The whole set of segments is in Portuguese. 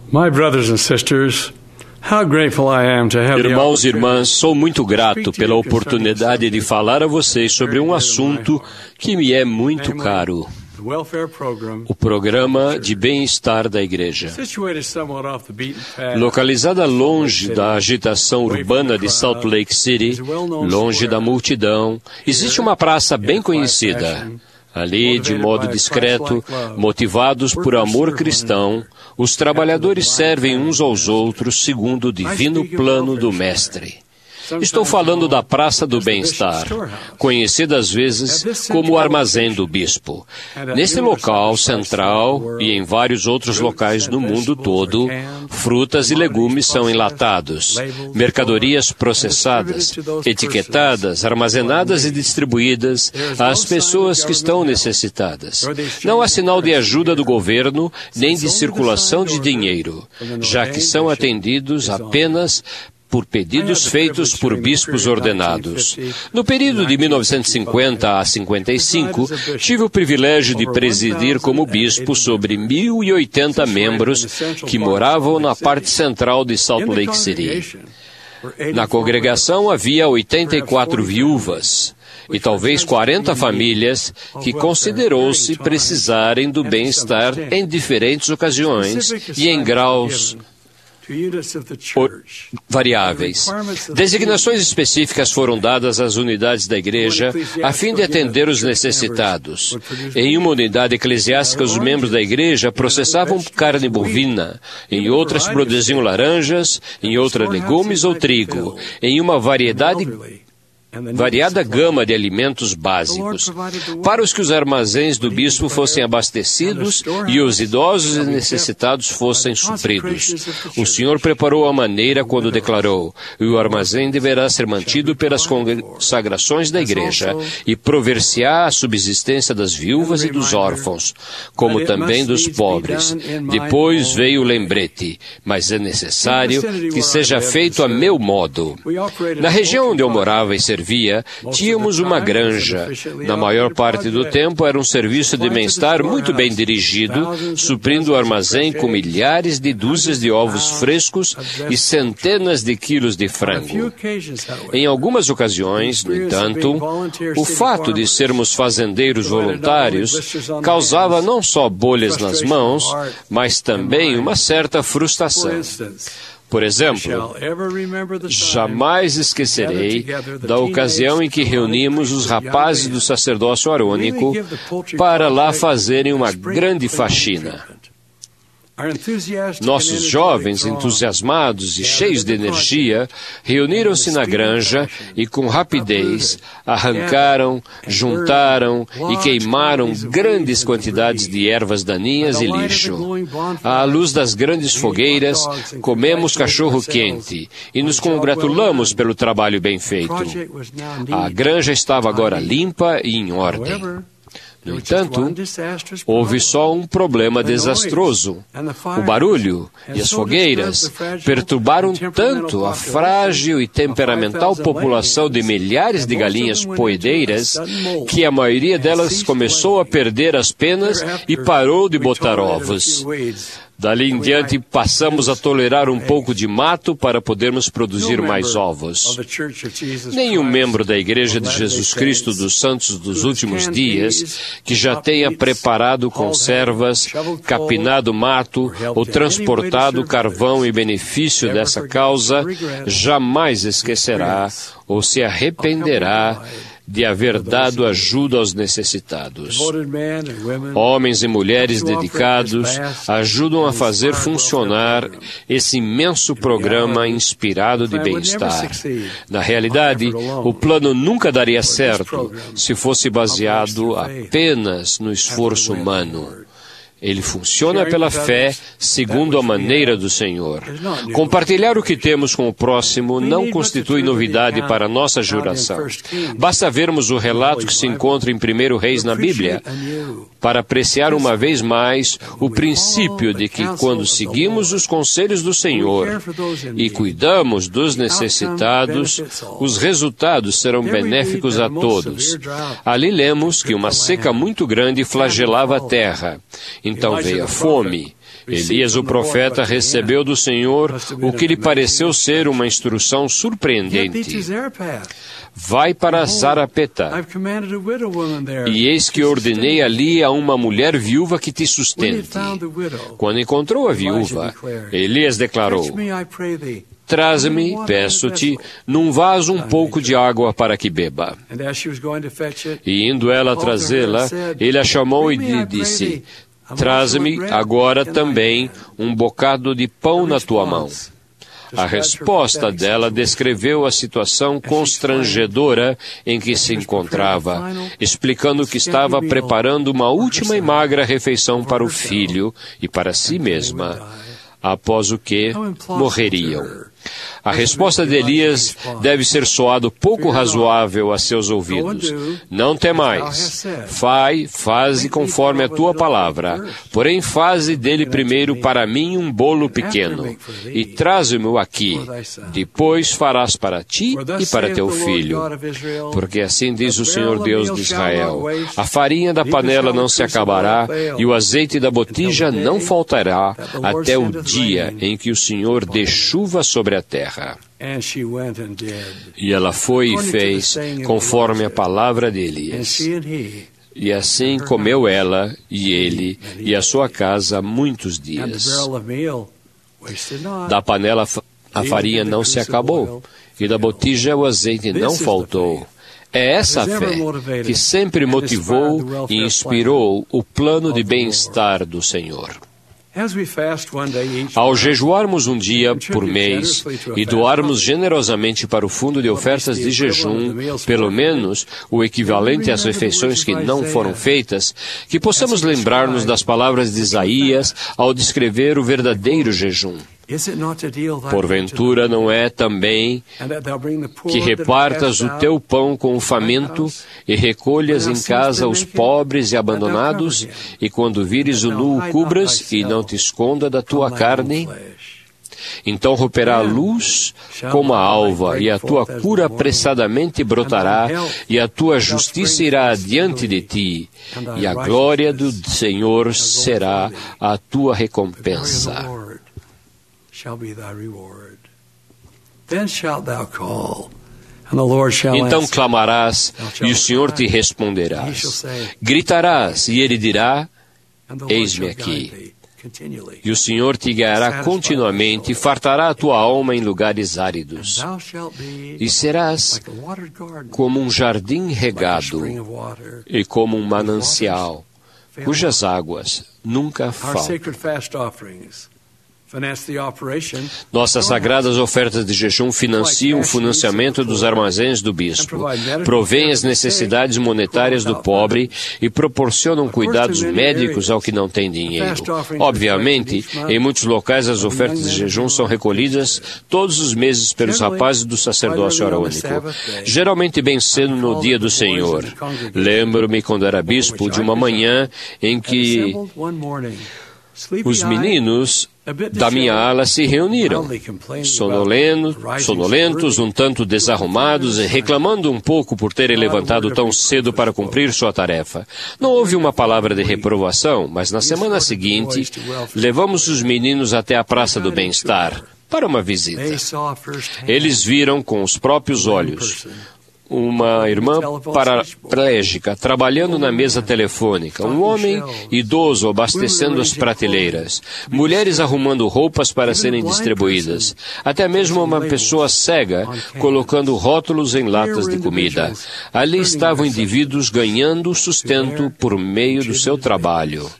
My brothers and sisters, how grateful I am to have Irmãos e irmãs, sou muito grato pela oportunidade de falar a vocês sobre um assunto que me é muito caro: o programa de bem-estar da igreja. Localizada longe da agitação urbana de Salt Lake City, longe da multidão, existe uma praça bem conhecida. Ali, de modo discreto, motivados por amor cristão, os trabalhadores servem uns aos outros segundo o divino plano do Mestre. Estou falando da Praça do Bem-Estar, conhecida às vezes como o Armazém do Bispo. Nesse local central e em vários outros locais no mundo todo, frutas e legumes são enlatados, mercadorias processadas, etiquetadas, armazenadas e distribuídas às pessoas que estão necessitadas. Não há sinal de ajuda do governo nem de circulação de dinheiro, já que são atendidos apenas por pedidos feitos por bispos ordenados. No período de 1950 a 55, tive o privilégio de presidir como bispo sobre 1.080 membros que moravam na parte central de Salt Lake City. Na congregação havia 84 viúvas e talvez 40 famílias que considerou-se precisarem do bem-estar em diferentes ocasiões e em graus variáveis. Designações específicas foram dadas às unidades da igreja a fim de atender os necessitados. Em uma unidade eclesiástica, os membros da igreja processavam carne bovina, em outras produziam laranjas, em outras legumes ou trigo, em uma variada gama de alimentos básicos, para os que os armazéns do bispo fossem abastecidos e os idosos e necessitados fossem supridos. O Senhor preparou a maneira quando declarou: "E o armazém deverá ser mantido pelas consagrações da igreja, e prover-se-á a subsistência das viúvas e dos órfãos, como também dos pobres." Depois veio o lembrete: "Mas é necessário que seja feito a meu modo." Na região onde eu morava e servia, tínhamos uma granja. Na maior parte do tempo era um serviço de bem-estar muito bem dirigido, suprindo o armazém com milhares de dúzias de ovos frescos e centenas de quilos de frango. Em algumas ocasiões, no entanto, o fato de sermos fazendeiros voluntários causava não só bolhas nas mãos, mas também uma certa frustração. Por exemplo, jamais esquecerei da ocasião em que reunimos os rapazes do sacerdócio arônico para lá fazerem uma grande faxina. Nossos jovens, entusiasmados e cheios de energia, reuniram-se na granja e, com rapidez, arrancaram, juntaram e queimaram grandes quantidades de ervas daninhas e lixo. À luz das grandes fogueiras, comemos cachorro-quente e nos congratulamos pelo trabalho bem feito. A granja estava agora limpa e em ordem. No entanto, houve só um problema desastroso. O barulho e as fogueiras perturbaram tanto a frágil e temperamental população de milhares de galinhas poedeiras que a maioria delas começou a perder as penas e parou de botar ovos. Dali em diante, passamos a tolerar um pouco de mato para podermos produzir mais ovos. Nenhum membro da Igreja de Jesus Cristo dos Santos dos Últimos Dias, que já tenha preparado conservas, capinado mato ou transportado carvão em benefício dessa causa, jamais esquecerá ou se arrependerá de haver dado ajuda aos necessitados. Homens e mulheres dedicados ajudam a fazer funcionar esse imenso programa inspirado de bem-estar. Na realidade, o plano nunca daria certo se fosse baseado apenas no esforço humano. Ele funciona pela fé, segundo a maneira do Senhor. Compartilhar o que temos com o próximo não constitui novidade para a nossa geração. Basta vermos o relato que se encontra em 1 Reis na Bíblia. para apreciar uma vez mais o princípio de que quando seguimos os conselhos do Senhor e cuidamos dos necessitados, os resultados serão benéficos a todos. Ali lemos que uma seca muito grande flagelava a terra. Então veio a fome. Elias, o profeta, recebeu do Senhor o que lhe pareceu ser uma instrução surpreendente. Vai para Zarepata, e eis que ordenei ali a uma mulher viúva que te sustente. Quando encontrou a viúva, Elias declarou: traze-me, peço-te, num vaso um pouco de água para que beba. E indo ela trazê-la, ele a chamou e lhe disse: traze-me agora também um bocado de pão na tua mão. A resposta dela descreveu a situação constrangedora em que se encontrava, explicando que estava preparando uma última e magra refeição para o filho e para si mesma, após o que morreriam. A resposta de Elias deve ser soado pouco razoável a seus ouvidos. Não temais. Faze conforme a tua palavra. Porém, faze dele primeiro para mim um bolo pequeno, e traze-mo aqui. Depois farás para ti e para teu filho. Porque assim diz o Senhor Deus de Israel: a farinha da panela não se acabará, e o azeite da botija não faltará, até o dia em que o Senhor dê chuva sobre a terra. E ela foi e fez conforme a palavra de Elias. E assim comeu ela e ele e a sua casa muitos dias. Da panela a farinha não se acabou, e da botija o azeite não faltou. É essa fé que sempre motivou e inspirou o plano de bem-estar do Senhor. Ao jejuarmos um dia por mês e doarmos generosamente para o fundo de ofertas de jejum, pelo menos o equivalente às refeições que não foram feitas, que possamos lembrar-nos das palavras de Isaías ao descrever o verdadeiro jejum. Porventura não é também que repartas o teu pão com o faminto e recolhas em casa os pobres e abandonados, e quando vires o nu o cubras e não te esconda da tua carne? Então romperá a luz como a alva, e a tua cura apressadamente brotará, e a tua justiça irá adiante de ti, e a glória do Senhor será a tua recompensa. Então clamarás, e o Senhor te responderá. Gritarás, e Ele dirá: eis-me aqui. E o Senhor te guiará continuamente, e fartará a tua alma em lugares áridos. E serás como um jardim regado, e como um manancial, cujas águas nunca faltam. Nossas sagradas ofertas de jejum financiam o financiamento dos armazéns do bispo, provêm as necessidades monetárias do pobre e proporcionam cuidados médicos ao que não tem dinheiro. Obviamente, em muitos locais as ofertas de jejum são recolhidas todos os meses pelos rapazes do sacerdócio arônico, geralmente bem cedo no dia do Senhor. Lembro-me, quando era bispo, de uma manhã em que os meninos da minha ala se reuniram, sonolentos, um tanto desarrumados e reclamando um pouco por terem levantado tão cedo para cumprir sua tarefa. Não houve uma palavra de reprovação, mas na semana seguinte, levamos os meninos até a Praça do Bem-Estar para uma visita. Eles viram com os próprios olhos uma irmã paraplégica trabalhando na mesa telefônica, um homem idoso abastecendo as prateleiras, mulheres arrumando roupas para serem distribuídas, até mesmo uma pessoa cega colocando rótulos em latas de comida. Ali estavam indivíduos ganhando sustento por meio do seu trabalho.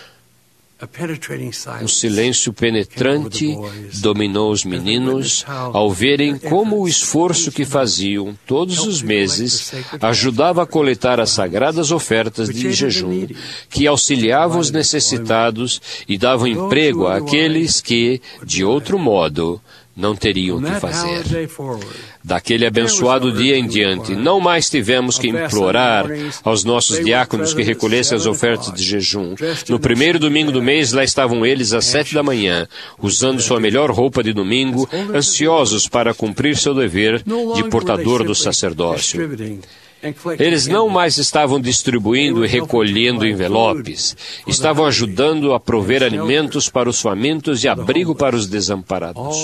Um silêncio penetrante dominou os meninos ao verem como o esforço que faziam todos os meses ajudava a coletar as sagradas ofertas de jejum, que auxiliavam os necessitados e davam emprego àqueles que, de outro modo, não teriam que fazer. Daquele abençoado dia em diante, não mais tivemos que implorar aos nossos diáconos que recolhessem as ofertas de jejum. No primeiro domingo do mês, lá estavam eles às 7 da manhã, usando sua melhor roupa de domingo, ansiosos para cumprir seu dever de portador do sacerdócio. Eles não mais estavam distribuindo e recolhendo envelopes, estavam ajudando a prover alimentos para os famintos e abrigo para os desamparados,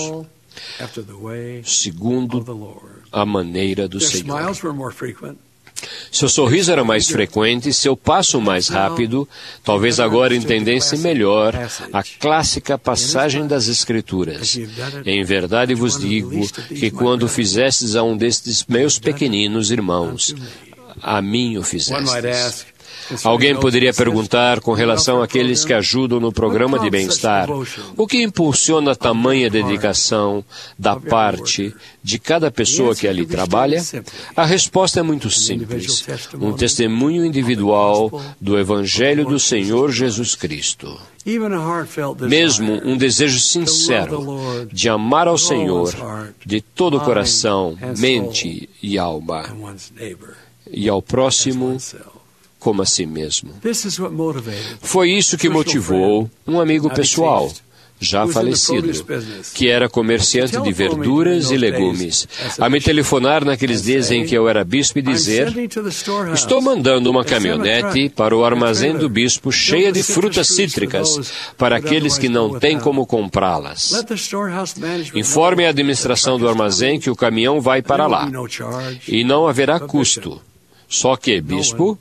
segundo a maneira do Senhor. Seu sorriso era mais frequente, seu passo mais rápido. Talvez agora entendessem melhor a clássica passagem das Escrituras. Em verdade vos digo que quando fizestes a um destes meus pequeninos irmãos, a mim o fizestes. Alguém poderia perguntar com relação àqueles que ajudam no programa de bem-estar, o que impulsiona tamanha dedicação da parte de cada pessoa que ali trabalha? A resposta é muito simples: um testemunho individual do Evangelho do Senhor Jesus Cristo. Mesmo um desejo sincero de amar ao Senhor de todo o coração, mente e alma, e ao próximo como a si mesmo. Foi isso que motivou um amigo pessoal, já falecido, que era comerciante de verduras e legumes, a me telefonar naqueles dias em que eu era bispo e dizer: estou mandando uma caminhonete para o armazém do bispo cheia de frutas cítricas para aqueles que não têm como comprá-las. Informe a administração do armazém que o caminhão vai para lá e não haverá custo. Só que, bispo,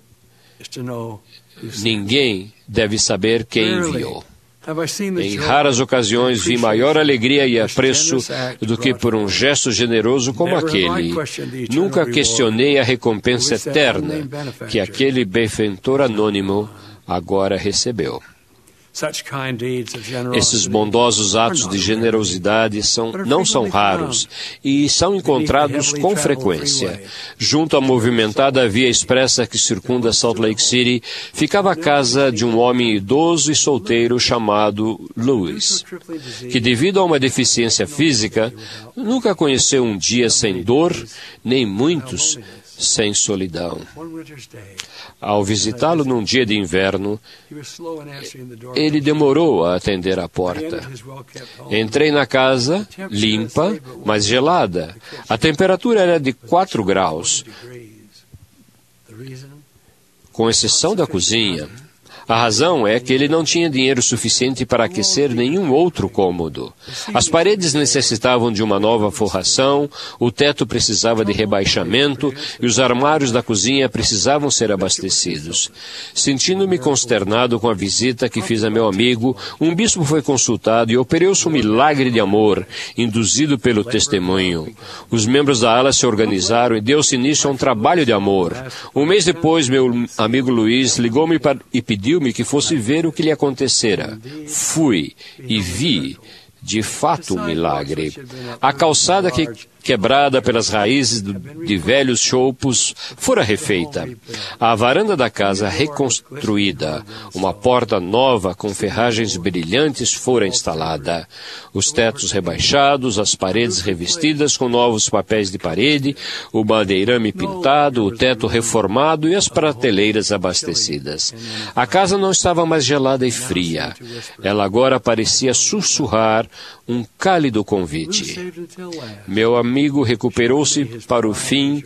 ninguém deve saber quem enviou. Em raras ocasiões vi maior alegria e apreço do que por um gesto generoso como aquele. Nunca questionei a recompensa eterna que aquele benfeitor anônimo agora recebeu. Esses bondosos atos de generosidade não são raros e são encontrados com frequência. Junto à movimentada via expressa que circunda Salt Lake City, ficava a casa de um homem idoso e solteiro chamado Louis, que devido a uma deficiência física, nunca conheceu um dia sem dor, nem muitos sem solidão. Ao visitá-lo num dia de inverno, ele demorou a atender à porta. Entrei na casa, limpa, mas gelada. A temperatura era de 4 graus, com exceção da cozinha. A razão é que ele não tinha dinheiro suficiente para aquecer nenhum outro cômodo. As paredes necessitavam de uma nova forração, o teto precisava de rebaixamento e os armários da cozinha precisavam ser abastecidos. Sentindo-me consternado com a visita que fiz a meu amigo, um bispo foi consultado e operou-se um milagre de amor, induzido pelo testemunho. Os membros da ala se organizaram e deu-se início a um trabalho de amor. Um mês depois, meu amigo Luiz ligou-me e pediu que fosse ver o que lhe acontecera. Fui e vi, de fato, um milagre. A calçada quebrada pelas raízes de velhos choupos fora refeita. A varanda da casa reconstruída. Uma porta nova com ferragens brilhantes fora instalada. Os tetos rebaixados, as paredes revestidas com novos papéis de parede, o madeirame pintado, o teto reformado e as prateleiras abastecidas. A casa não estava mais gelada e fria. Ela agora parecia sussurrar um cálido convite. Meu amigo recuperou-se para o fim,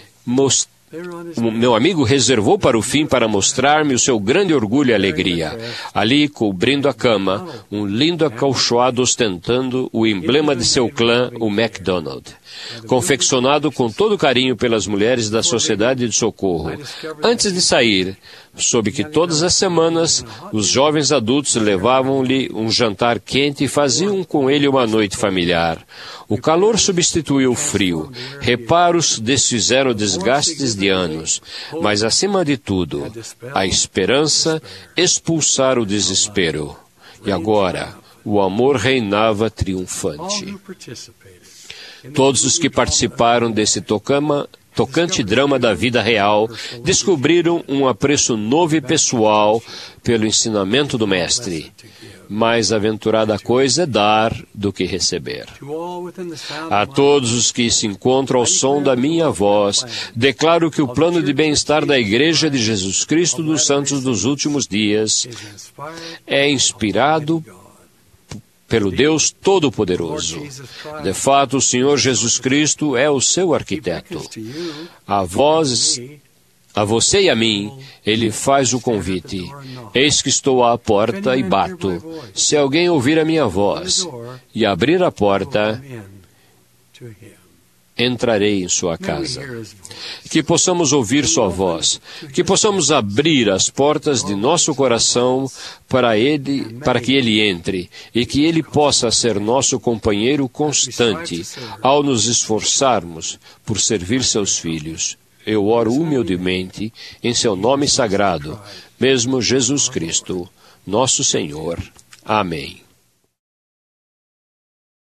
meu amigo reservou para o fim para mostrar-me o seu grande orgulho e alegria. Ali, cobrindo a cama, um lindo acolchoado ostentando o emblema de seu clã, o MacDonald, confeccionado com todo carinho pelas mulheres da Sociedade de Socorro. Antes de sair, soube que todas as semanas os jovens adultos levavam-lhe um jantar quente e faziam com ele uma noite familiar. O calor substituiu o frio. Reparos desfizeram desgastes de anos. Mas, acima de tudo, a esperança expulsara o desespero. E agora, o amor reinava triunfante. Todos os que participaram desse tocama tocante drama da vida real, descobriram um apreço novo e pessoal pelo ensinamento do Mestre. Mais aventurada coisa é dar do que receber. A todos os que se encontram ao som da minha voz, declaro que o plano de bem-estar da Igreja de Jesus Cristo dos Santos dos Últimos Dias é inspirado pelo Deus Todo-Poderoso. De fato, o Senhor Jesus Cristo é o seu arquiteto. A você e a mim, Ele faz o convite. Eis que estou à porta e bato. Se alguém ouvir a minha voz e abrir a porta, entrarei em sua casa. Que possamos ouvir sua voz, que possamos abrir as portas de nosso coração para que Ele entre e que Ele possa ser nosso companheiro constante ao nos esforçarmos por servir seus filhos. Eu oro humildemente em seu nome sagrado, mesmo Jesus Cristo, nosso Senhor. Amém.